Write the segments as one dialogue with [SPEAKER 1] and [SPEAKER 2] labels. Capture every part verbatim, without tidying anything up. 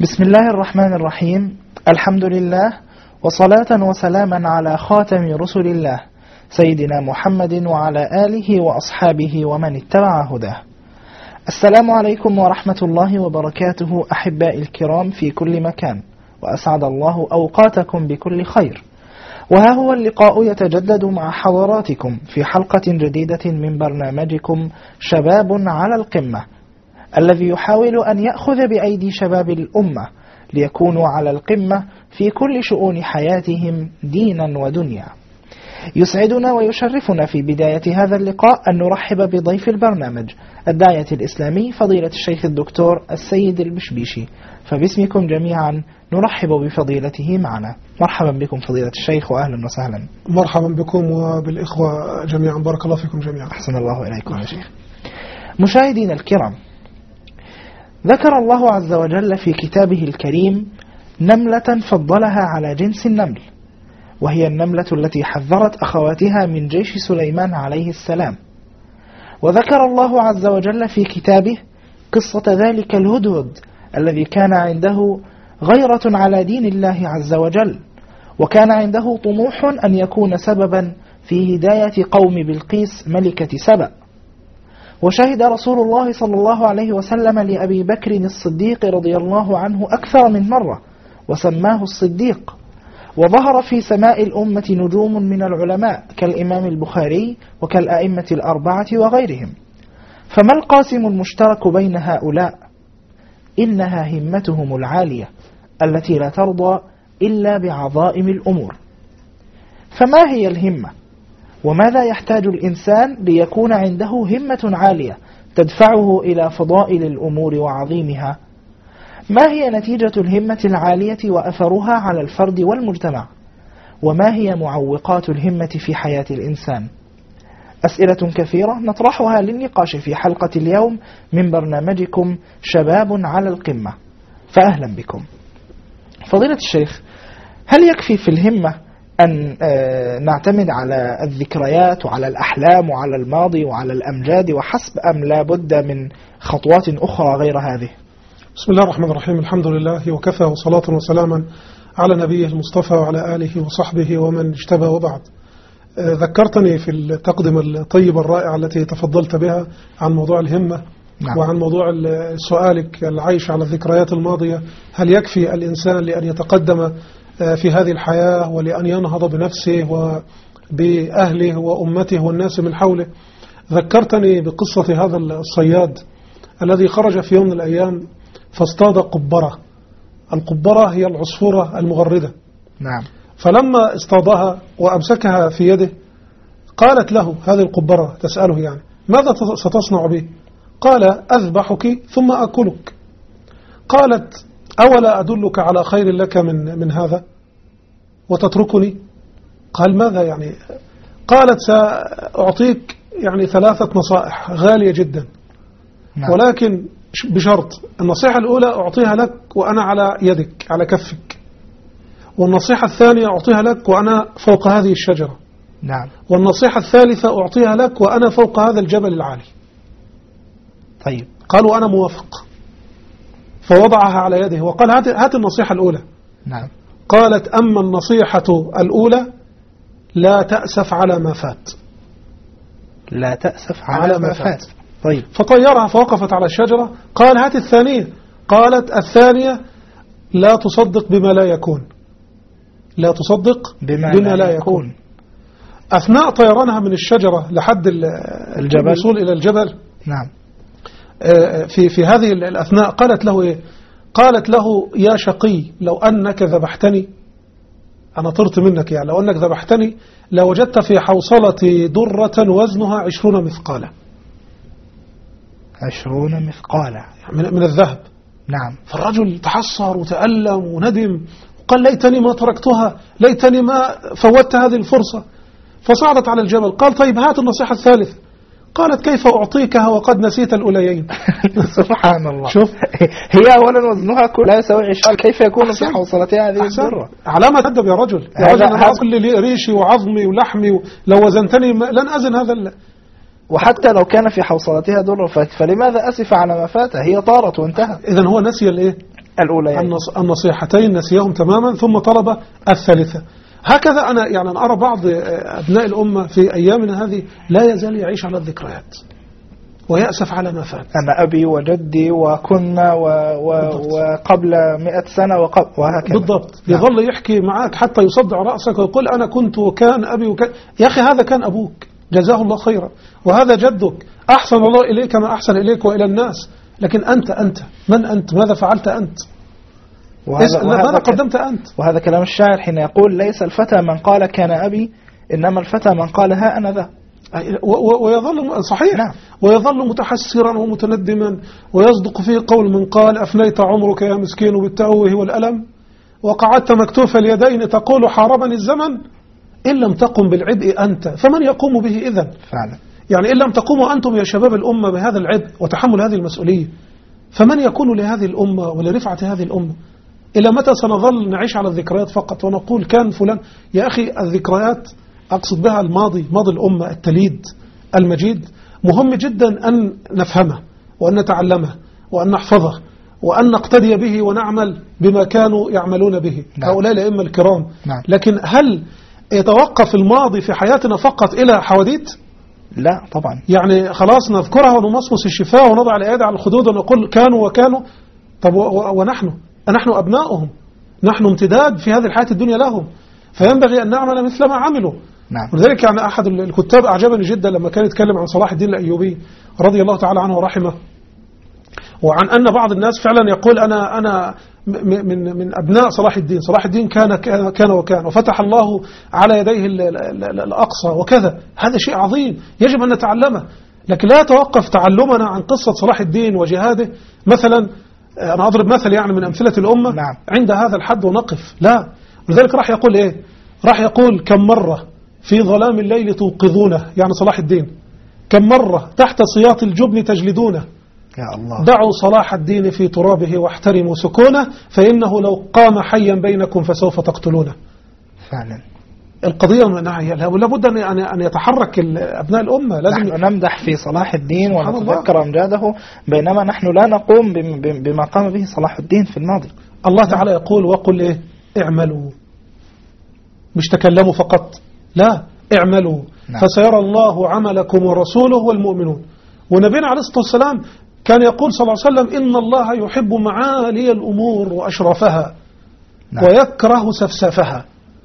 [SPEAKER 1] بسم الله الرحمن الرحيم. الحمد لله وصلاة وسلاما على خاتم رسل الله سيدنا محمد وعلى آله وأصحابه ومن اتبع هداه. السلام عليكم ورحمة الله وبركاته أحبائي الكرام في كل مكان، وأسعد الله أوقاتكم بكل خير. وها هو اللقاء يتجدد مع حضراتكم في حلقة جديدة من برنامجكم شباب على القمة، الذي يحاول أن يأخذ بأيدي شباب الأمة ليكونوا على القمة في كل شؤون حياتهم دينا ودنيا. يسعدنا ويشرفنا في بداية هذا اللقاء أن نرحب بضيف البرنامج الداعية الإسلامي فضيلة الشيخ الدكتور السيد البشبيشي، فباسمكم جميعا نرحب بفضيلته معنا. مرحبا بكم فضيلة الشيخ وأهلا وسهلا.
[SPEAKER 2] مرحبا بكم وبالإخوة جميعا، بارك الله فيكم جميعا.
[SPEAKER 1] أحسن الله إليكم يا شيخ. مشاهدين الكرام، ذكر الله عز وجل في كتابه الكريم نملة فضلها على جنس النمل، وهي النملة التي حذرت أخواتها من جيش سليمان عليه السلام. وذكر الله عز وجل في كتابه قصة ذلك الهدهد الذي كان عنده غيرة على دين الله عز وجل، وكان عنده طموح أن يكون سببا في هداية قوم بلقيس ملكة سبأ. وشهد رسول الله صلى الله عليه وسلم لأبي بكر الصديق رضي الله عنه أكثر من مرة وسماه الصديق. وظهر في سماء الأمة نجوم من العلماء كالإمام البخاري وكالأئمة الأربعة وغيرهم. فما القاسم المشترك بين هؤلاء؟ إنها همتهم العالية التي لا ترضى إلا بعظائم الأمور. فما هي الهمة؟ وماذا يحتاج الإنسان ليكون عنده همة عالية تدفعه إلى فضائل الأمور وعظيمها؟ ما هي نتيجة الهمة العالية وأثرها على الفرد والمجتمع؟ وما هي معوقات الهمة في حياة الإنسان؟ أسئلة كثيرة نطرحها للنقاش في حلقة اليوم من برنامجكم شباب على القمة، فأهلا بكم. فضيلة الشيخ، هل يكفي في الهمة أن نعتمد على الذكريات وعلى الأحلام وعلى الماضي وعلى الأمجاد وحسب، أم لا بد من خطوات أخرى غير هذه؟
[SPEAKER 2] بسم الله الرحمن الرحيم. الحمد لله وكفى، وصلاة وسلاما على نبيه المصطفى وعلى آله وصحبه ومن اجتبى وبعد. ذكرتني في التقدمة الطيبة الرائعة التي تفضلت بها عن موضوع الهمة. نعم. وعن موضوع سؤالك العيش على الذكريات الماضية، هل يكفي الإنسان لأن يتقدم في هذه الحياة ولأن ينهض بنفسه وبأهله وأمته والناس من حوله؟ ذكرتني بقصة هذا الصياد الذي خرج في يوم من الأيام فاصطاد قبرة. القبرة هي العصفورة المغردة.
[SPEAKER 1] نعم.
[SPEAKER 2] فلما اصطادها وأمسكها في يده قالت له هذه القبرة تسأله يعني ماذا ستصنع به؟ قال أذبحك ثم أكلك. قالت أولا أدلك على خير لك من من هذا وتتركني؟ قال ماذا يعني؟ قالت سأعطيك يعني ثلاثة نصائح غالية جدا. نعم. ولكن بشرط، النصيحة الأولى أعطيها لك وأنا على يدك على كفك، والنصيحة الثانية أعطيها لك وأنا فوق هذه الشجرة.
[SPEAKER 1] نعم.
[SPEAKER 2] والنصيحة الثالثة أعطيها لك وأنا فوق هذا الجبل العالي.
[SPEAKER 1] طيب.
[SPEAKER 2] قالوا أنا موافق. فوضعها على يده وقال هات, هات النصيحة الأولى.
[SPEAKER 1] نعم.
[SPEAKER 2] قالت أما النصيحة الأولى لا تأسف على ما فات.
[SPEAKER 1] لا تأسف على, على ما فات. طيب.
[SPEAKER 2] فطيرها فوقفت على الشجرة. قال هات الثانية. قالت الثانية لا تصدق بما لا يكون. لا تصدق
[SPEAKER 1] بما,
[SPEAKER 2] بما
[SPEAKER 1] لا,
[SPEAKER 2] لا
[SPEAKER 1] يكون.
[SPEAKER 2] يكون. أثناء طيرانها من الشجرة لحد
[SPEAKER 1] الجبل،
[SPEAKER 2] الوصول إلى الجبل.
[SPEAKER 1] نعم.
[SPEAKER 2] في في هذه الأثناء قالت له إيه؟ قالت له يا شقي لو أنك ذبحتني، أنا طرت منك يعني، لو أنك ذبحتني لوجدت في حوصلتي درة وزنها عشرون مثقالا.
[SPEAKER 1] عشرون مثقالا
[SPEAKER 2] من, من الذهب.
[SPEAKER 1] نعم.
[SPEAKER 2] فالرجل تحسر وتألم وندم وقال ليتني ما تركتها، ليتني ما فوتت هذه الفرصة. فصعدت على الجبل. قال طيب هات النصيحة الثالث. قالت كيف أعطيكها وقد نسيت الأوليين.
[SPEAKER 1] سبحان الله.
[SPEAKER 2] شوف،
[SPEAKER 1] هي أولا وزنها لا يساوي عشرين، كيف يكون في حوصلتها هذه الذرة؟
[SPEAKER 2] علامة تدب يا رجل. يا رجل أنا أكل لي ريشي وعظمي ولحمي، لو وزنتني لن أزن هذا ال...
[SPEAKER 1] وحتى لو كان في حوصلتها ذرة فلماذا أسف على ما فات؟ هي طارت وانتهى.
[SPEAKER 2] إذن هو نسي الإيه؟
[SPEAKER 1] الأولى
[SPEAKER 2] النصيحتين نسيهم تماما ثم طلب الثالثة. هكذا أنا يعني أنا أرى بعض أبناء الأمة في أيامنا هذه لا يزال يعيش على الذكريات ويأسف على ما فات.
[SPEAKER 1] أنا أبي وجدي وكنا و... و... وقبل مئة سنة وقبل وهكذا.
[SPEAKER 2] بالضبط. نعم. يظل يحكي معك حتى يصدع رأسك ويقول أنا كنت وكان أبي وكان. يا أخي هذا كان أبوك جزاه الله خيرا، وهذا جدك أحسن الله إليك ما أحسن إليك وإلى الناس، لكن أنت أنت من أنت؟ ماذا فعلت أنت؟
[SPEAKER 1] وهذا
[SPEAKER 2] ماذا قدمت أنت؟
[SPEAKER 1] وهذا كلام الشاعر حين يقول ليس الفتى من قال كان أبي، إنما الفتى من قال ها أنا ذا.
[SPEAKER 2] ويظل صحيح.
[SPEAKER 1] نعم.
[SPEAKER 2] ويظل متحسرا ومتندما، ويصدق فيه قول من قال أفنيت عمرك يا مسكين بالتأوه والألم، وقعدت مكتوف اليدين تقول حاربني الزمن، إن لم تقم بالعبء أنت فمن يقوم به إذن؟
[SPEAKER 1] فعلا.
[SPEAKER 2] يعني إن لم تقوموا أنتم يا شباب الأمة بهذا العبء وتحمل هذه المسؤولية، فمن يكون لهذه الأمة ولرفعة هذه الأمة؟ إلى متى سنظل نعيش على الذكريات فقط ونقول كان فلان؟ يا أخي الذكريات أقصد بها الماضي، ماضي الأمة التليد المجيد، مهم جدا أن نفهمه وأن نتعلمه وأن نحفظه وأن نقتدي به ونعمل بما كانوا يعملون به. نعم. هؤلاء الأئمة الكرام.
[SPEAKER 1] نعم.
[SPEAKER 2] لكن هل يتوقف الماضي في حياتنا فقط إلى حواديت؟
[SPEAKER 1] لا طبعا.
[SPEAKER 2] يعني خلاص نذكرها ونمصمص الشفاه ونضع الأيادي على الخدود ونقول كانوا وكانوا. طب ونحن نحن أبناؤهم، نحن امتداد في هذه الحياة الدنيا لهم، فينبغي أن نعمل مثل ما عملوا.
[SPEAKER 1] نعم.
[SPEAKER 2] ولذلك يعني أحد الكتاب أعجبني جدا لما كان يتكلم عن صلاح الدين الأيوبي رضي الله تعالى عنه ورحمه، وعن أن بعض الناس فعلا يقول أنا أنا من من أبناء صلاح الدين. صلاح الدين كان كان وكان وفتح الله على يديه الأقصى وكذا. هذا شيء عظيم يجب أن نتعلمه، لكن لا يتوقف تعلمنا عن قصة صلاح الدين وجهاده مثلا. أنا أضرب مثل يعني من أمثلة الأمة.
[SPEAKER 1] نعم.
[SPEAKER 2] عند هذا الحد ونقف، لا. ولذلك راح يقول إيه؟ راح يقول كم مرة في ظلام الليل توقظونه، يعني صلاح الدين، كم مرة تحت سياط الجبن تجلدونه،
[SPEAKER 1] يا الله.
[SPEAKER 2] دعوا صلاح الدين في ترابه واحترموا سكونه، فإنه لو قام حيا بينكم فسوف تقتلونه.
[SPEAKER 1] فعلا.
[SPEAKER 2] القضية لابد أن يتحرك أبناء الأمة. لازم
[SPEAKER 1] نحن نمدح في صلاح الدين ونتذكر أمجاده، بينما نحن لا نقوم بما قام به صلاح الدين في الماضي.
[SPEAKER 2] الله تعالى يقول وقل إيه؟ اعملوا، مش تكلموا فقط، لا اعملوا. نعم. فسيرى الله عملكم ورسوله والمؤمنون. ونبينا عليه الصلاة والسلام كان يقول صلى الله عليه وسلم إن الله يحب معالي الأمور وأشرافها. نعم. ويكره سفسافها.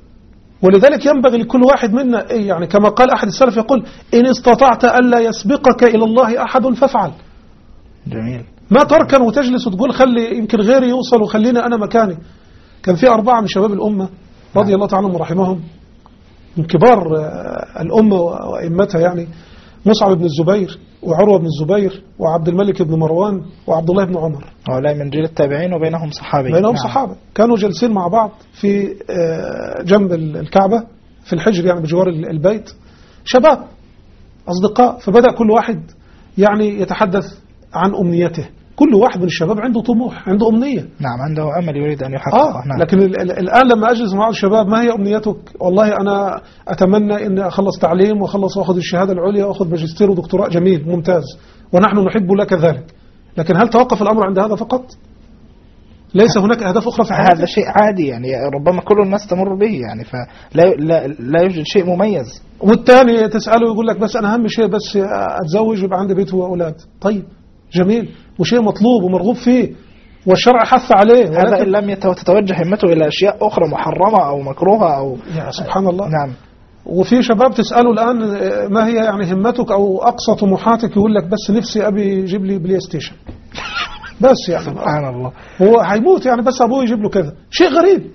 [SPEAKER 2] ولذلك ينبغي لكل واحد منا يعني كما قال أحد السلف يقول إن استطعت ألا يسبقك إلى الله أحد فافعل.
[SPEAKER 1] جميل.
[SPEAKER 2] ما تركن وتجلس وتقول خلي يمكن غيري يوصل وخليني أنا مكاني. كان في أربعة من شباب الأمة رضي الله تعالى عنهم ورحمهم من كبار الأمة وأئمتها، يعني مصعب بن الزبير وعروة بن الزبير وعبد الملك بن مروان وعبد الله بن عمر.
[SPEAKER 1] هؤلاء من جيل التابعين وبينهم صحابي.
[SPEAKER 2] بينهم نعم. صحابة كانوا جالسين مع بعض في جنب الكعبة في الحجر، يعني بجوار البيت، شباب أصدقاء. فبدأ كل واحد يعني يتحدث عن أمنيته. كل واحد من الشباب عنده طموح، عنده أمنية.
[SPEAKER 1] نعم، عنده أمل يريد أن يحققه.
[SPEAKER 2] آه.
[SPEAKER 1] نعم.
[SPEAKER 2] لكن الآن لما أجلس مع الشباب ما هي أمنيتك؟ والله أنا أتمنى أن أخلص تعليم وأخلص وأخذ الشهادة العليا وأخذ ماجستير ودكتوراه. جميل ممتاز، ونحن نحب لك ذلك. لكن هل توقف الأمر عند هذا فقط؟ ليس هناك أهداف أخرى في حياتك؟
[SPEAKER 1] هذا شيء عادي يعني ربما كل الناس تمر به يعني، فلا لا, لا يوجد شيء مميز.
[SPEAKER 2] والثاني تسأله يقول لك بس أنا أهم شيء بس أتزوج ويبقى عندي بيت وأولاد. طيب جميل وشيء مطلوب ومرغوب فيه والشرع حث عليه،
[SPEAKER 1] هذا إن لم تتوجه همته إلى أشياء أخرى محرمة أو مكروهة أو
[SPEAKER 2] يا سبحان الله.
[SPEAKER 1] نعم.
[SPEAKER 2] وفي شباب تسأله الآن ما هي يعني همتك أو أقصى طموحاتك، يقول لك بس نفسي أبي يجيب لي بلاي ستيشن بس يعني
[SPEAKER 1] سبحان الله.
[SPEAKER 2] هو هيموت يعني بس أبوه يجيب له كذا. شيء غريب.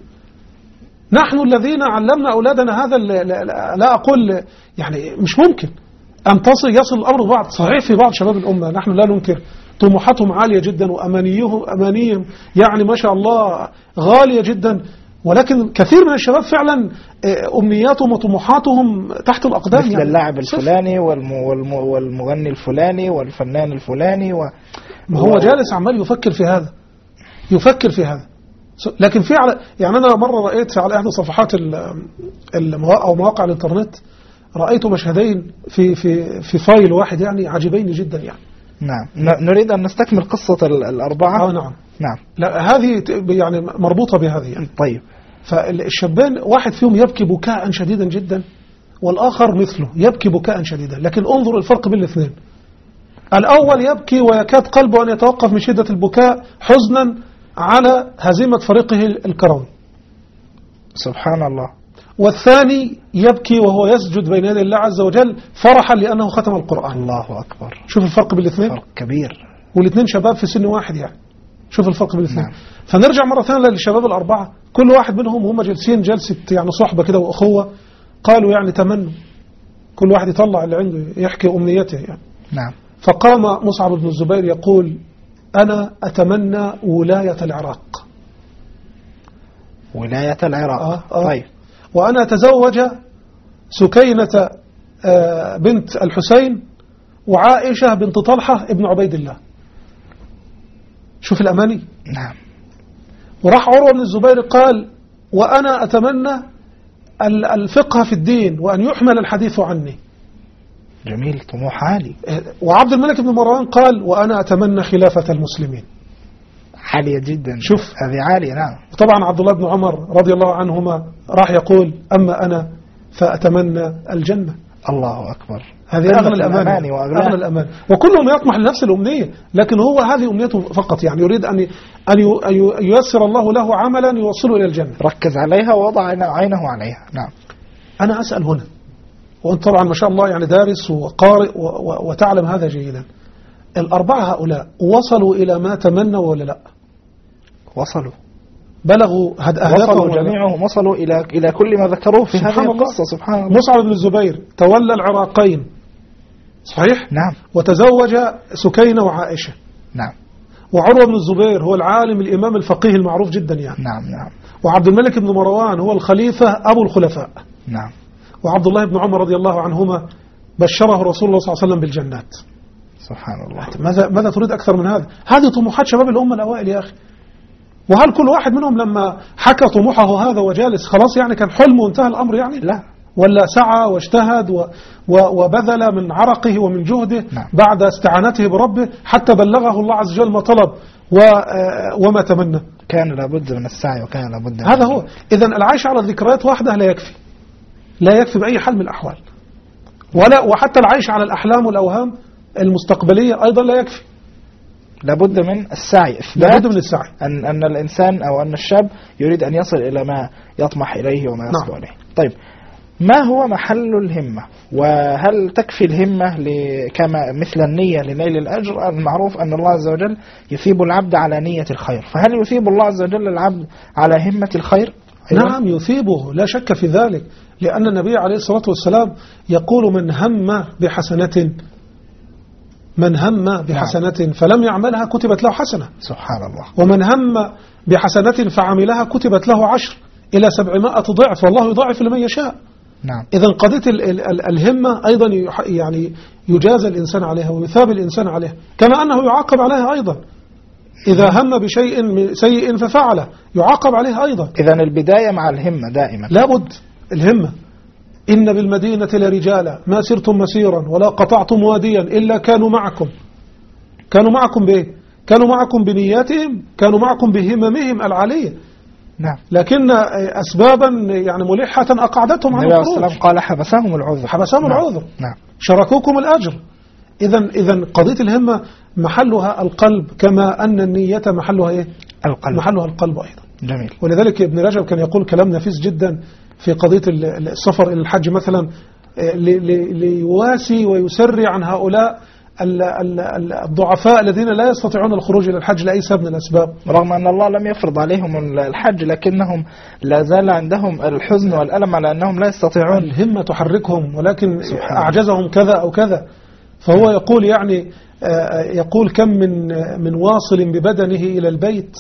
[SPEAKER 2] نحن الذين علمنا أولادنا هذا لا أقول يعني مش ممكن أن تصل يصل الأمر بعض. صحيح في بعض شباب الأمة نحن لا ننكر طموحاتهم عالية جدا وأمانيهم أمانيهم يعني ما شاء الله غالية جدا، ولكن كثير من الشباب فعلا أمنياتهم وطموحاتهم تحت الأقدام،
[SPEAKER 1] مثل
[SPEAKER 2] يعني
[SPEAKER 1] اللاعب الفلاني والمغني الفلاني والفنان الفلاني و...
[SPEAKER 2] ما هو جالس عمال يفكر في هذا يفكر في هذا. لكن في على يعني أنا مرة رأيت على إحدى صفحات المواقع أو مواقع الإنترنت رأيت مشهدين في في في فايل واحد يعني عجيبين جدا يعني.
[SPEAKER 1] نعم. نريد أن نستكمل قصة الأربعة.
[SPEAKER 2] آه نعم.
[SPEAKER 1] نعم.
[SPEAKER 2] لا هذه يعني مربوطة بهذه يعني.
[SPEAKER 1] طيب.
[SPEAKER 2] فالشابان واحد فيهم يبكي بكاء شديدا جدا والآخر مثله يبكي بكاء شديدا، لكن انظر الفرق بين الاثنين. الأول يبكي ويكاد قلبه أن يتوقف من شدة البكاء حزنا على هزيمة فريقه الكروي،
[SPEAKER 1] سبحان الله.
[SPEAKER 2] والثاني يبكي وهو يسجد بين يدي الله عز وجل فرحا لأنه ختم القرآن.
[SPEAKER 1] الله أكبر.
[SPEAKER 2] شوف الفرق بين الاثنين،
[SPEAKER 1] فرق كبير،
[SPEAKER 2] والاثنين شباب في سن واحد يعني. شوف الفرق بين الاثنين.
[SPEAKER 1] نعم.
[SPEAKER 2] فنرجع مرة ثانية للشباب الأربعة، كل واحد منهم هم جالسين جلسة يعني صحبة كده وأخوة، قالوا يعني تمنوا، كل واحد يطلع اللي عنده يحكي أمنيته يعني.
[SPEAKER 1] نعم.
[SPEAKER 2] فقام مصعب بن الزبير يقول أنا أتمنى ولاية العراق.
[SPEAKER 1] ولاية العراق.
[SPEAKER 2] آه آه.
[SPEAKER 1] طيب.
[SPEAKER 2] وأنا أتزوج سكينة آه بنت الحسين وعائشة بنت طلحة ابن عبيد الله. شوف الأماني.
[SPEAKER 1] نعم.
[SPEAKER 2] وراح عروة بن الزبير قال وأنا أتمنى الفقه في الدين وأن يحمل الحديث عني.
[SPEAKER 1] جميل، طموح عالي.
[SPEAKER 2] وعبد الملك بن مروان قال وأنا أتمنى خلافة المسلمين.
[SPEAKER 1] عالية جدا.
[SPEAKER 2] شوف
[SPEAKER 1] هذه عالية. نعم.
[SPEAKER 2] طبعا عبد الله بن عمر رضي الله عنهما راح يقول أما أنا فأتمنى الجنة.
[SPEAKER 1] الله أكبر.
[SPEAKER 2] هذه أغلى الأماني وأغلى الأمان، وكلهم يطمح لنفس الأمنية، لكن هو هذه أمنيته فقط، يعني يريد أن أن ييسر الله له عملا يوصله إلى الجنة.
[SPEAKER 1] ركز عليها ووضع عينه عليها. نعم.
[SPEAKER 2] أنا أسأل هنا، وأنت طبعا ما شاء الله يعني دارس وقارئ وتعلم هذا جيدا، الأربعة هؤلاء وصلوا إلى ما تمنوا ولا لا؟
[SPEAKER 1] وصلوا،
[SPEAKER 2] بلغوا أهدافهم،
[SPEAKER 1] وصلوا جميعهم، وصلوا إلى إلى كل ما ذكروه في هذه القصة. سبحان الله.
[SPEAKER 2] مصعب بن الزبير تولى العراقين، صحيح؟
[SPEAKER 1] نعم.
[SPEAKER 2] وتزوج سكينة وعائشة.
[SPEAKER 1] نعم.
[SPEAKER 2] وعروة بن الزبير هو العالم الإمام الفقيه المعروف جدا يعني.
[SPEAKER 1] نعم نعم.
[SPEAKER 2] وعبد الملك بن مروان هو الخليفة أبو الخلفاء.
[SPEAKER 1] نعم.
[SPEAKER 2] وعبد الله بن عمر رضي الله عنهما بشره رسول الله صلى الله عليه وسلم بالجنات.
[SPEAKER 1] سبحان الله.
[SPEAKER 2] ماذا ماذا تريد أكثر من هذا؟ هذه طموحات شباب الأمة الأوائل يا أخي. وهل كل واحد منهم لما حكى طموحه هذا وجالس خلاص يعني كان حلم وانتهى الأمر يعني؟
[SPEAKER 1] لا،
[SPEAKER 2] ولا سعى واجتهد و و وبذل من عرقه ومن جهده.
[SPEAKER 1] نعم.
[SPEAKER 2] بعد استعانته بربه حتى بلغه الله عز وجل ما طلب و وما تمنى.
[SPEAKER 1] كان لابد من السعي وكان لابد.
[SPEAKER 2] هذا هو. إذا العيش على الذكريات وحده لا يكفي، لا يكفي بأي حال من الأحوال، ولا وحتى العيش على الأحلام والأوهام المستقبلية أيضا لا يكفي.
[SPEAKER 1] لابد من السعي،
[SPEAKER 2] لابد من السعي،
[SPEAKER 1] أن أن الإنسان أو أن الشاب يريد أن يصل إلى ما يطمح إليه وما يصل إليه. طيب، ما هو محل الهمة؟ وهل تكفي الهمة كما مثل النية لنيل الأجر؟ المعروف أن الله عز وجل يثيب العبد على نية الخير، فهل يثيب الله عز وجل العبد على همة الخير؟
[SPEAKER 2] نعم يثيبه، لا شك في ذلك، لأن النبي عليه الصلاة والسلام يقول من هم بحسنة من هم بحسنة فلم يعملها كتبت له حسنة.
[SPEAKER 1] سبحان الله.
[SPEAKER 2] ومن هم بحسنة فعملها كتبت له عشر إلى سبعمائة ضعف، والله يضاعف لمن يشاء.
[SPEAKER 1] نعم.
[SPEAKER 2] إذا قضية ال ال الهمة أيضا يعني يجازى الإنسان عليها ويثاب الإنسان عليها، كما أنه يعاقب عليها أيضا. إذا هم بشيء سيء ففعله يعاقب عليه أيضا.
[SPEAKER 1] إذا البداية مع الهمة دائما.
[SPEAKER 2] لابد الهمة. إن بالمدينة لرجالا ما سرتم مسيرا ولا قطعتم واديا إلا كانوا معكم. كانوا معكم بإيه؟ كانوا معكم بنياتهم، كانوا معكم بهممهم العالية.
[SPEAKER 1] نعم.
[SPEAKER 2] لكن أسبابا يعني ملحة أقعدتهم عن الخروج.
[SPEAKER 1] النبي قال حبسهم العذر.
[SPEAKER 2] حبسهم
[SPEAKER 1] نعم.
[SPEAKER 2] العذر.
[SPEAKER 1] نعم.
[SPEAKER 2] شركوكم الأجر. إذا إذا قضية الهمة محلها القلب، كما أن النية محلها إيه؟
[SPEAKER 1] القلب.
[SPEAKER 2] محلها القلب أيضا.
[SPEAKER 1] جميل.
[SPEAKER 2] ولذلك ابن رجب كان يقول كلام نفيس جدا في قضية السفر إلى الحج مثلا، ليواسي ويسرع عن هؤلاء الضعفاء الذين لا يستطيعون الخروج إلى الحج لأي سبب من الأسباب،
[SPEAKER 1] رغم أن الله لم يفرض عليهم الحج، لكنهم لا زال عندهم الحزن والألم على أنهم لا يستطيعون.
[SPEAKER 2] الهمة تحركهم، ولكن أعجزهم كذا أو كذا. فهو يقول يعني يقول كم من من واصل ببدنه إلى البيت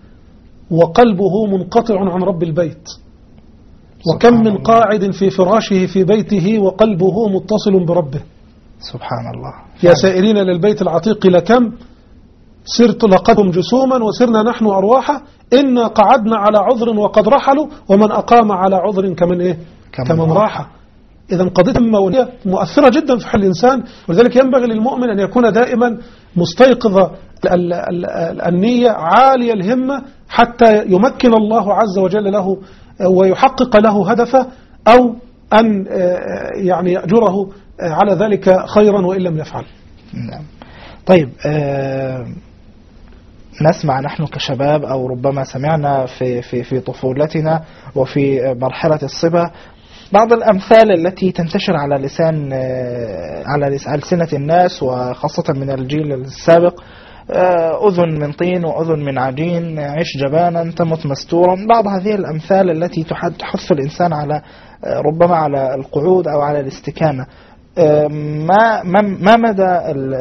[SPEAKER 2] وقلبه منقطع عن رب البيت، وكم من قاعد في فراشه في بيته وقلبه متصل بربه.
[SPEAKER 1] سبحان الله.
[SPEAKER 2] يا سائرين للبيت العتيق لكم سرت لقدهم جسوما وسرنا نحن أرواحا إنا قعدنا على عذر وقد رحلوا ومن أقام على عذر كمن إيه؟ كمن راح. إذا قضية مؤثرة جدا في حال الإنسان، ولذلك ينبغي للمؤمن أن يكون دائما مستيقظ ال ال النية عالية الهمة حتى يمكن الله عز وجل له ويحقق له هدفه، أو أن يعني يأجره على ذلك خيرا وإن لم يفعل.
[SPEAKER 1] نعم. طيب، آه نسمع نحن كشباب، أو ربما سمعنا في, في, في طفولتنا وفي مرحلة الصبا بعض الأمثال التي تنتشر على لسان على ألسنة الناس، وخاصة من الجيل السابق: أذن من طين وأذن من عجين، عش جبانا تمت مستورا. بعض هذه الأمثال التي تحث الإنسان على ربما على القعود أو على الاستكانة. ما ما مدى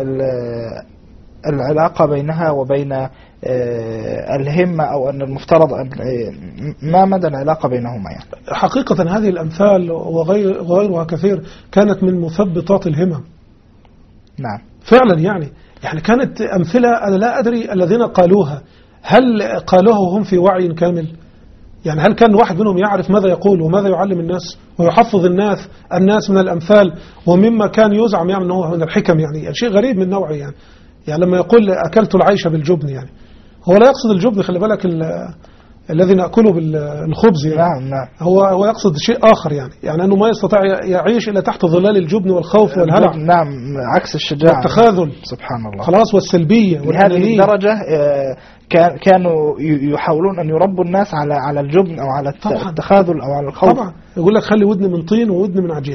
[SPEAKER 1] العلاقة بينها وبين الهمة، أو أن المفترض أن ما مدى العلاقة بينهما يعني؟
[SPEAKER 2] حقيقة هذه الأمثال وغيرها كثير كانت من مثبطات الهمم.
[SPEAKER 1] نعم
[SPEAKER 2] فعلا، يعني يعني كانت أمثلة أنا لا أدري الذين قالوها هل قالوها وهم في وعي كامل؟ يعني هل كان واحد منهم يعرف ماذا يقول وماذا يعلم الناس ويحفظ الناس الناس من الأمثال ومما كان يزعم يعني أنه من الحكم؟ يعني شيء غريب من نوعه. يعني يعني لما يقول أكلت العيش بالجبن، يعني هو لا يقصد الجبن، خلي بالك الذي نأكله بالخبز يعني.
[SPEAKER 1] نعم نعم.
[SPEAKER 2] هو هو يقصد شيء آخر، يعني يعني أنه ما يستطيع يعيش إلا تحت ظلال الجبن والخوف والهلع.
[SPEAKER 1] نعم، عكس الشجاعة
[SPEAKER 2] والتخاذل.
[SPEAKER 1] سبحان الله.
[SPEAKER 2] خلاص، والسلبية.
[SPEAKER 1] لهذه الدرجة كانوا يحاولون أن يربوا الناس على على الجبن أو على التخاذل أو على الخوف.
[SPEAKER 2] طبعا يقول لك خلي ودن من طين وودن من عجين.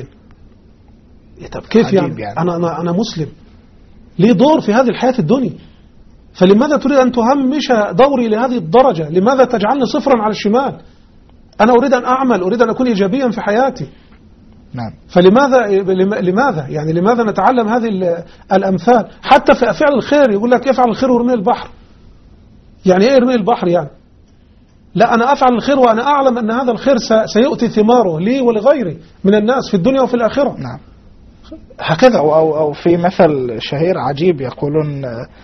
[SPEAKER 2] طب كيف يعني؟ يعني أنا أنا أنا مسلم لي دور في هذه الحياة الدنيا، فلماذا تريد أن تهمش دوري لهذه الدرجة؟ لماذا تجعلني صفرا على الشمال؟ أنا أريد أن أعمل، أريد أن أكون إيجابيا في حياتي.
[SPEAKER 1] نعم.
[SPEAKER 2] فلماذا لماذا يعني لماذا نتعلم هذه الأمثال؟ حتى في فعل الخير يقول لك افعل الخير وارمي البحر. يعني إيه ارمي البحر يعني؟ لا، أنا أفعل الخير وأنا أعلم أن هذا الخير سيؤتي ثماره لي ولغيري من الناس في الدنيا وفي الآخرة.
[SPEAKER 1] نعم.
[SPEAKER 2] هكذا.
[SPEAKER 1] أو, أو, أو في مثل شهير عجيب يقولون: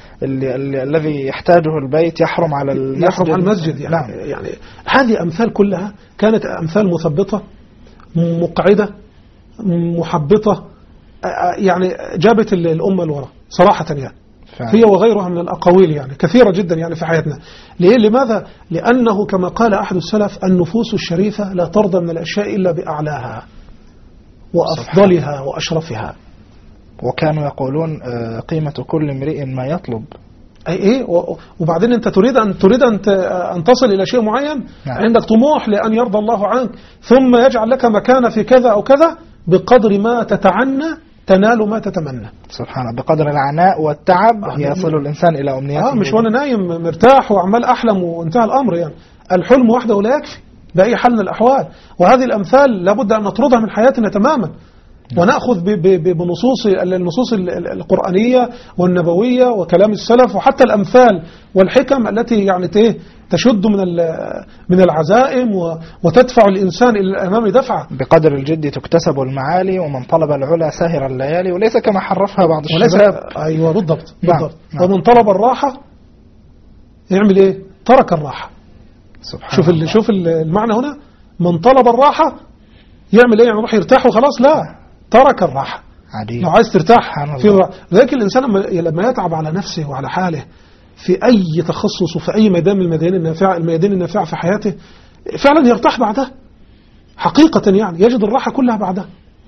[SPEAKER 1] الذي يحتاجه البيت يحرم على المسجد.
[SPEAKER 2] يحرم على المسجد يعني. نعم. يعني هذه أمثال كلها كانت أمثال مثبطة مقعدة محبطة، يعني جابت الأمة الوراء صراحة يعني. فعلا. هي وغيرها من الأقاويل يعني كثيرة جدا يعني في حياتنا. ليه؟ لماذا؟ لأنه كما قال أحد السلف: النفوس الشريفة لا ترضى من الأشياء إلا بأعلاها وأفضلها وأشرفها.
[SPEAKER 1] وكانوا يقولون قيمة كل امرئ ما يطلب.
[SPEAKER 2] أي إيه؟ وبعدين أنت تريد أن تريد أن أن تصل إلى شيء معين. نعم. عندك طموح لأن يرضى الله عنك، ثم يجعل لك مكانة في كذا أو كذا، بقدر ما تتعنى تنال ما تتمنى.
[SPEAKER 1] سبحان الله. بقدر العناء والتعب آه يصل الإنسان إلى أمنياته.
[SPEAKER 2] آه مش وأنا نايم مرتاح وعمال أحلم وانتهى الأمر يعني. الحلم وحده لا يكفي بأي حال من الأحوال. وهذه الأمثال لابد أن نطردها من حياتنا تماما. ونأخذ بنصوص النصوص القرآنية والنبوية وكلام السلف، وحتى الأمثال والحكم التي يعني تشد من من العزائم وتدفع الإنسان إلى الأمام دفعة.
[SPEAKER 1] بقدر الجد تكتسب المعالي، ومن طلب العلا ساهر الليالي، وليس كما حرفها بعض الشباب.
[SPEAKER 2] أيوة بالضبط بالضبط.
[SPEAKER 1] نعم.
[SPEAKER 2] ومن طلب الراحة يعمل إيه؟ ترك الراحة.
[SPEAKER 1] سبحان
[SPEAKER 2] شوف
[SPEAKER 1] الله.
[SPEAKER 2] شوف المعنى هنا. من طلب الراحة يعمل إيه؟ يروح يرتاح وخلاص؟ لا، ترك الراحة.
[SPEAKER 1] عديد.
[SPEAKER 2] لو عايز ترتاح في ذلك الإنسان لما يتعب على نفسه وعلى حاله في أي تخصص وفي أي ميدان من الميادين النافعة الميادين النافعة في حياته، فعلا يرتاح بعدها حقيقة، يعني يجد الراحة كلها بعدها.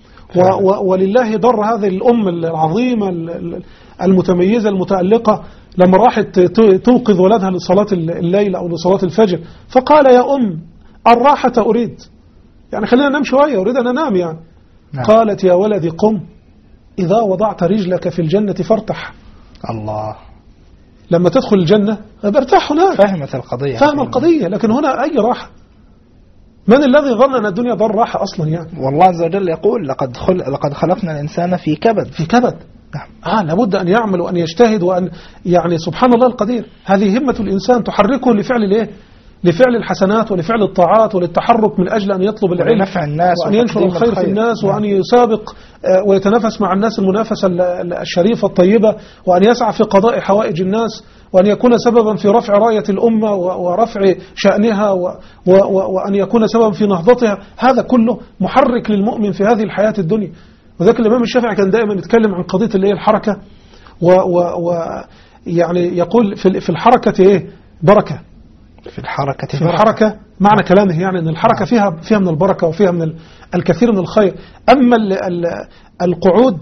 [SPEAKER 2] ولله ضر هذه الأم العظيمة المتميزة المتألقة لما راحت توقظ ولدها لصلاة الليل أو لصلاة الفجر، فقال: يا أم الراحة أريد، يعني خلينا ننام شوية، أريد أن أنام يعني. نعم. قالت: يا ولدي قم، إذا وضعت رجلك في الجنة فارتح.
[SPEAKER 1] الله.
[SPEAKER 2] لما تدخل الجنة برتاح هناك.
[SPEAKER 1] فهمت القضية.
[SPEAKER 2] فهم القضية. لكن هنا أي راحة؟ من الذي ظن أن الدنيا دار راحة أصلا يعني؟
[SPEAKER 1] والله عز وجل يقول: لقد خل... لقد خلقنا الإنسان في كبد.
[SPEAKER 2] في كبد. نعم. آه لابد أن يعمل وأن يجتهد وأن يعني سبحان الله القدير. هذه همة الإنسان تحركه لفعل الإيه؟ لفعل الحسنات ولفعل الطاعات وللتحرك من أجل أن يطلب العلم
[SPEAKER 1] ونفع الناس
[SPEAKER 2] وأن ينشر الخير, الخير في الناس. نعم. وأن يسابق ويتنافس مع الناس المنافسة الشريفة الطيبة، وأن يسعى في قضاء حوائج الناس، وأن يكون سببا في رفع راية الأمة ورفع شأنها وأن يكون سببا في نهضتها. هذا كله محرك للمؤمن في هذه الحياة الدنيا. وذلك الإمام الشافعي كان دائما يتكلم عن قضية اللي هي الحركة و, و, و يعني يقول في في الحركة إيه بركة،
[SPEAKER 1] في الحركة
[SPEAKER 2] في الحركة معنى كلامه يعني أن الحركة فيها فيها من البركة وفيها من الكثير من الخير. أما القعود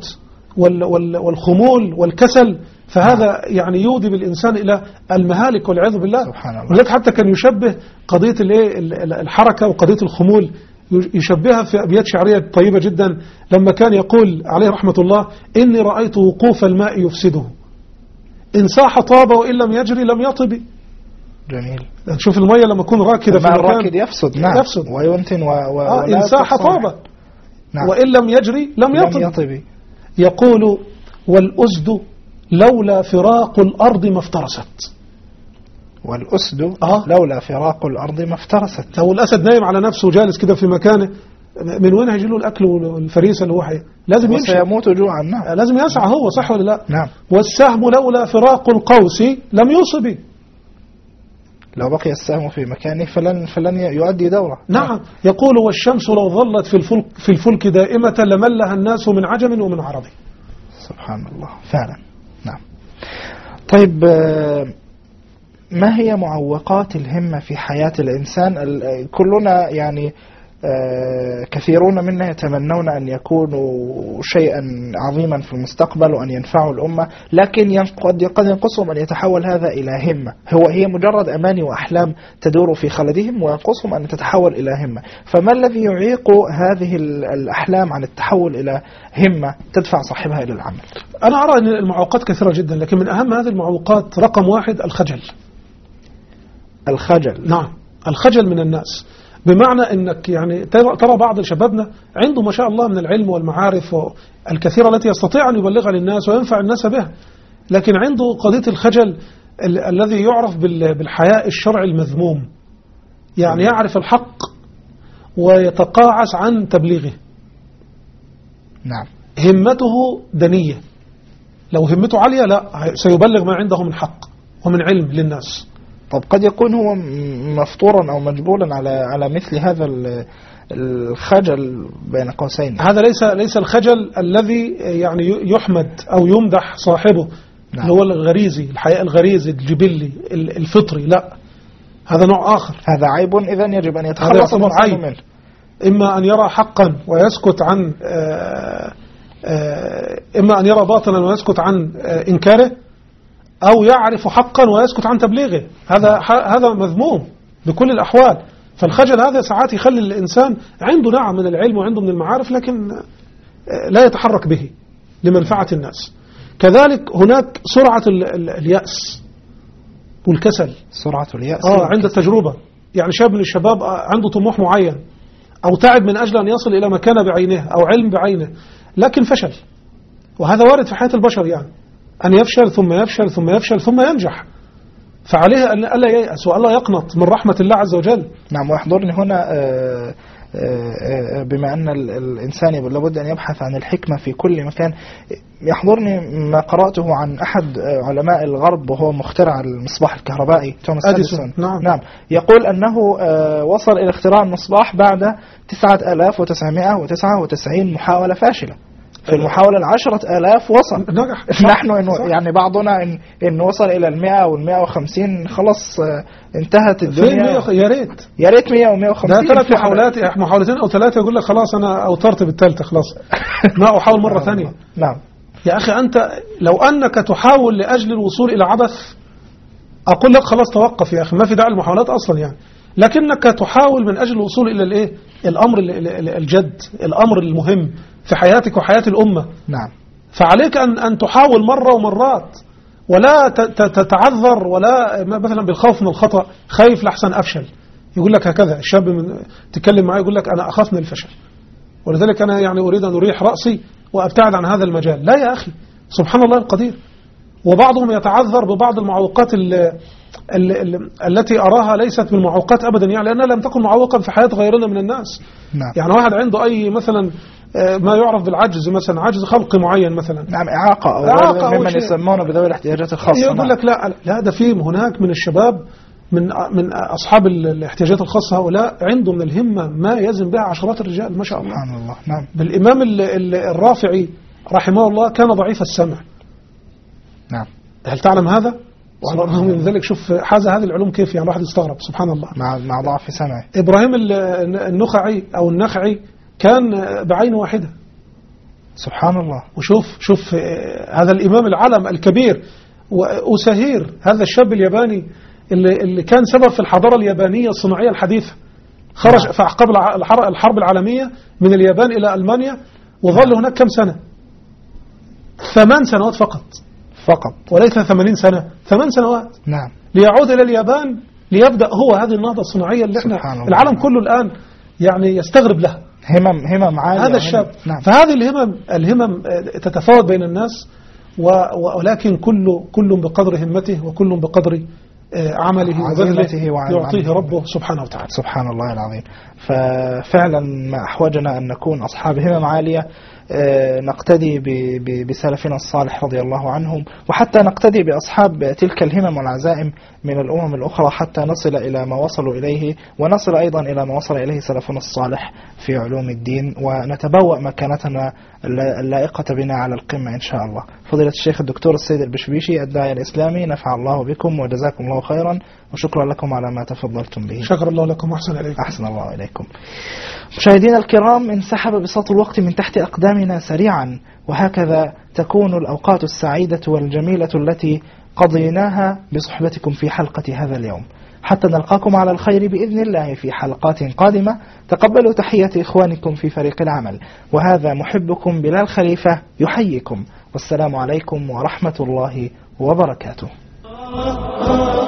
[SPEAKER 2] والخمول والكسل فهذا يعني يودي بالإنسان إلى المهالك والعياذ بالله. ولذلك حتى كان يشبه قضية الحركة وقضية الخمول، يشبهها في أبيات شعرية طيبة جدا لما كان يقول عليه رحمة الله: إني رأيت وقوف الماء يفسده، إن صاح طاب وإن لم يجري لم يطب.
[SPEAKER 1] جميل.
[SPEAKER 2] نشوف المية لما يكون راكدة في المكان
[SPEAKER 1] الراكد يفسد. نعم.
[SPEAKER 2] يفسد
[SPEAKER 1] وينتن و... و...
[SPEAKER 2] آه إن صاح طاب. نعم. وإن لم يجري لم يطب. لم يطب. يقول: والأسد لولا فراق الأرض ما افترست.
[SPEAKER 1] والأسد
[SPEAKER 2] آه.
[SPEAKER 1] لولا فراق الأرض ما افترست.
[SPEAKER 2] لو الأسد نايم على نفسه جالس كده في مكانه، من وين هيجي له الأكل والفريسة اللي هو حي؟ لازم يمشي،
[SPEAKER 1] سيموت جوعا. نعم.
[SPEAKER 2] لازم يسعى هو، صح ولا لا؟
[SPEAKER 1] نعم.
[SPEAKER 2] والسهم لولا فراق القوس لم يصب.
[SPEAKER 1] لو بقي السهم في مكانه فلن فلن يؤدي دوره.
[SPEAKER 2] نعم. يقول: والشمس لو ظلت في الفلك في الفلك دائمة لملها الناس من عجم ومن عرب.
[SPEAKER 1] سبحان الله فعلا. نعم. طيب، ما هي معوقات الهمة في حياة الإنسان؟ كلنا يعني كثيرون منا يتمنون أن يكونوا شيئا عظيما في المستقبل وأن ينفعوا الأمة، لكن قد ينقصهم أن يتحول هذا إلى همة. هو هي مجرد أماني وأحلام تدور في خلدهم، وينقصهم أن تتحول إلى همة. فما الذي يعيق هذه الأحلام عن التحول إلى همة تدفع صاحبها إلى العمل؟
[SPEAKER 2] أنا أرى أن المعوقات كثيرة جدا، لكن من أهم هذه المعوقات رقم واحد الخجل.
[SPEAKER 1] الخجل.
[SPEAKER 2] نعم، الخجل من الناس، بمعنى أنك يعني ترى بعض شبابنا عنده ما شاء الله من العلم والمعارف الكثيرة التي يستطيع أن يبلغها للناس وينفع الناس بها، لكن عنده قضية الخجل ال الذي يعرف بالحياء الشرعي المذموم. يعني يعرف الحق ويتقاعس عن تبليغه.
[SPEAKER 1] نعم.
[SPEAKER 2] همته دنية، لو همته عالية لا سيبلغ ما عنده من حق ومن علم للناس.
[SPEAKER 1] طب قد يكون هو مفطورا أو مجبولا على على مثل هذا الخجل بين قوسين.
[SPEAKER 2] هذا ليس ليس الخجل الذي يعني يحمد أو يمدح صاحبه. نعم. اللي هو الغريزي، الحياء الغريزي الجبلي الفطري، لا، هذا نوع آخر.
[SPEAKER 1] هذا عيب إذن يجب أن يتخلص منه.
[SPEAKER 2] إما أن يرى حقا ويسكت عن آآ آآ إما أن يرى باطلا ويسكت عن إنكاره، أو يعرف حقا ويسكت عن تبليغه. هذا هذا مذموم بكل الأحوال. فالخجل هذا ساعات يخلي الإنسان عنده نعم من العلم وعنده من المعارف، لكن لا يتحرك به لمنفعة الناس. كذلك هناك سرعة اليأس والكسل.
[SPEAKER 1] سرعة اليأس
[SPEAKER 2] آه عند التجربة. يعني شاب من الشباب عنده طموح معين أو تعب من أجل أن يصل إلى مكانة بعينه أو علم بعينه، لكن فشل. وهذا وارد في حياة البشر، يعني أن يفشل ثم يفشل ثم يفشل ثم ينجح. فعليه أن ألا ييأس وألا يقنط من رحمة الله عز وجل.
[SPEAKER 1] نعم. ويحضرني هنا بما أن الإنسان لابد أن يبحث عن الحكمة في كل مكان، يحضرني ما قرأته عن أحد علماء الغرب وهو مخترع المصباح الكهربائي توماس أديسون.
[SPEAKER 2] نعم.
[SPEAKER 1] نعم. يقول أنه وصل إلى اختراع المصباح بعد تسعة آلاف وتسعمائة وتسعة وتسعين محاولة فاشلة. في المحاولة العشرة آلاف وصل.
[SPEAKER 2] نجح.
[SPEAKER 1] نحن إنه يعني بعضنا إن, إن وصل إلى المئة والمئة وخمسين خلاص انتهت الدنيا.
[SPEAKER 2] يا ريت
[SPEAKER 1] يا ريت مئة ومئة وخمسين.
[SPEAKER 2] ده ثلاث محاولات محاولتين أو ثلاثة يقول لك خلاص أنا أوترت بالثالثة خلاص ما أحاول مرة ثانية.
[SPEAKER 1] نعم.
[SPEAKER 2] يا أخي أنت لو أنك تحاول لأجل الوصول إلى عبث أقول لك خلاص توقف يا أخي، ما في داعي للمحاولات أصلا يعني. لكنك تحاول من أجل الوصول إلى الإيه الأمر الجد، الأمر المهم في حياتك وحياة الأمة.
[SPEAKER 1] نعم.
[SPEAKER 2] فعليك أن أن تحاول مرة ومرات، ولا تتعذر، ولا مثلا بالخوف من الخطأ، خايف لحسن أفشل. يقول لك هكذا الشاب من تتكلم معي يقول لك أنا أخاف من الفشل، ولذلك أنا يعني أريد أن أريح رأسي وأبتعد عن هذا المجال. لا يا أخي، سبحان الله القدير. وبعضهم يتعذر ببعض المعوقات اللي التي أراها ليست من معوقات أبدا، يعني لأنها لم تكن معوقا في حياة غيرنا من الناس.
[SPEAKER 1] نعم.
[SPEAKER 2] يعني واحد عنده أي مثلا ما يعرف بالعجز، مثلا عجز خلقي معين مثلا.
[SPEAKER 1] نعم. إعاقة أو إعاقة ممن يسمونه بذوي الاحتياجات الخاصة.
[SPEAKER 2] يقول نعم. لك لا لا ده في هناك من الشباب من من أصحاب الاحتياجات الخاصة، هؤلاء عنده من الهمة ما يزن بها عشرات الرجال ما شاء الله.
[SPEAKER 1] سبحان الله. نعم.
[SPEAKER 2] بالإمام الرافعي رحمه الله كان ضعيف السمع.
[SPEAKER 1] نعم.
[SPEAKER 2] هل تعلم هذا؟ وعلى الرغم من ذلك شوف حاز هذه العلوم كيف، يعني الواحد يستغرب سبحان الله.
[SPEAKER 1] مع مع ضعف سمعه.
[SPEAKER 2] إبراهيم النخعي أو النخعي كان بعين واحدة
[SPEAKER 1] سبحان الله.
[SPEAKER 2] وشوف شوف هذا الإمام العلم الكبير. وأساهير هذا الشاب الياباني اللي, اللي كان سبب في الحضارة اليابانية الصناعية الحديثة، خرج في أعقاب الحرب العالمية من اليابان إلى ألمانيا وظل هناك كم سنة؟ ثمان سنوات فقط
[SPEAKER 1] فقط
[SPEAKER 2] وليس ثمانين سنة، ثمان سنوات.
[SPEAKER 1] نعم.
[SPEAKER 2] ليعود إلى اليابان ليبدأ هو هذه النهضة الصناعية اللي احنا العالم كله الآن يعني يستغرب لها.
[SPEAKER 1] همم همم عالية
[SPEAKER 2] هذا الشاب.
[SPEAKER 1] نعم.
[SPEAKER 2] فهذه الهمم الهمم تتفاوت بين الناس، ولكن كل كل بقدر همته وكل بقدر عمله وبذله يعطيه ربه سبحانه وتعالى.
[SPEAKER 1] سبحان الله العظيم. ففعلا ما أحوجنا أن نكون أصحاب همم عالية، نقتدي بسلفنا الصالح رضي الله عنهم، وحتى نقتدي بأصحاب تلك الهمم والعزائم من الأمم الأخرى حتى نصل إلى ما وصلوا إليه، ونصل أيضا إلى ما وصل إليه سلفنا الصالح في علوم الدين، ونتبوأ مكانتنا اللائقة بنا على القمة إن شاء الله. فضيلة الشيخ الدكتور السيد البشبيشي الداعية الإسلامي، نفع الله بكم وجزاكم الله خيرا، وشكرا لكم على ما تفضلتم به.
[SPEAKER 2] شكر الله لكم وأحسن إليكم.
[SPEAKER 1] أحسن الله إليكم. مشاهدينا الكرام، انسحب بساط الوقت من تحت أقدامنا سريعا، وهكذا تكون الأوقات السعيدة والجميلة التي قضيناها بصحبتكم في حلقة هذا اليوم. حتى نلقاكم على الخير بإذن الله في حلقات قادمة، تقبلوا تحية إخوانكم في فريق العمل، وهذا محبكم بلال خليفة يحييكم، والسلام عليكم ورحمة الله وبركاته.